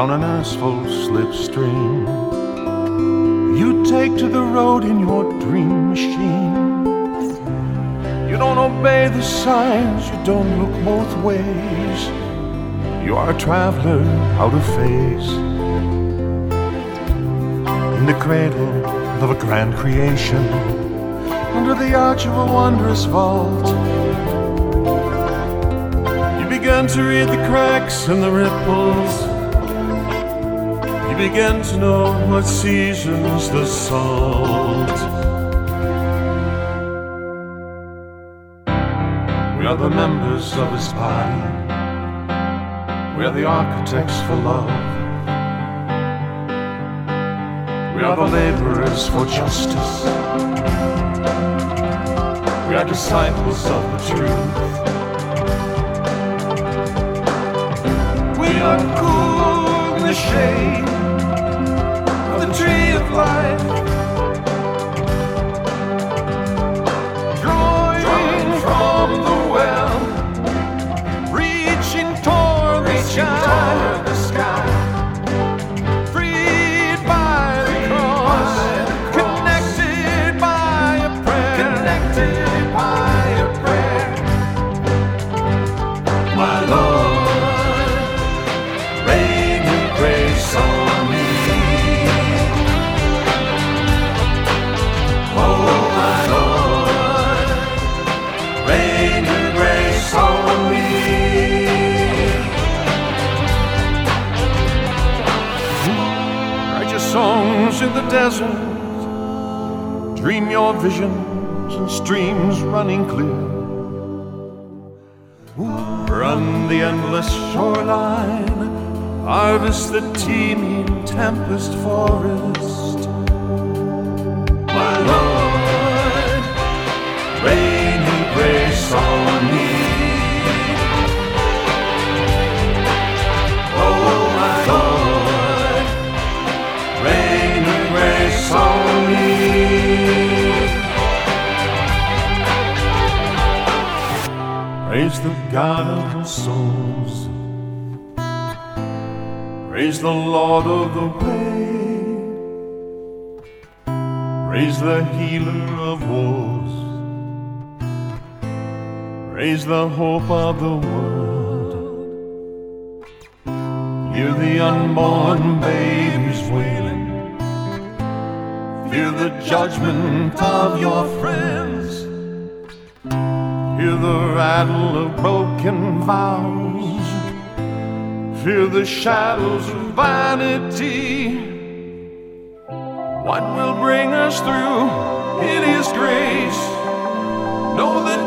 down an asphalt slipstream. You take to the road in your dream machine. You don't obey the signs, you don't look both ways. You are a traveler out of phase. In the cradle of a grand creation, under the arch of a wondrous vault, you began to read the cracks and the ripples. You began to know what seasons the salt. We are the members of his body. We are the architects for love. We are the laborers for justice. We are disciples of the truth. We are cool in the shade of the tree of life, drawing from the well, reaching toward the sky, freed by the cross, connected by a prayer, My Lord, rain your grace on me. Oh, my Lord, rain your grace on me. Write your songs in the desert, dream your visions in streams running clear. Run the endless shoreline, harvest the teeming tempest forest. My Lord, rain your grace on me. Oh, my Lord, rain your grace on me. Praise the God of the souls. Praise the Lord of the way. Praise the healer of woes. Praise the hope of the world. Hear the unborn babies wailing. Fear the judgment of your friends. Hear the rattle of broken vows. Fear the shadows of vanity. What will bring us through in His grace? Know that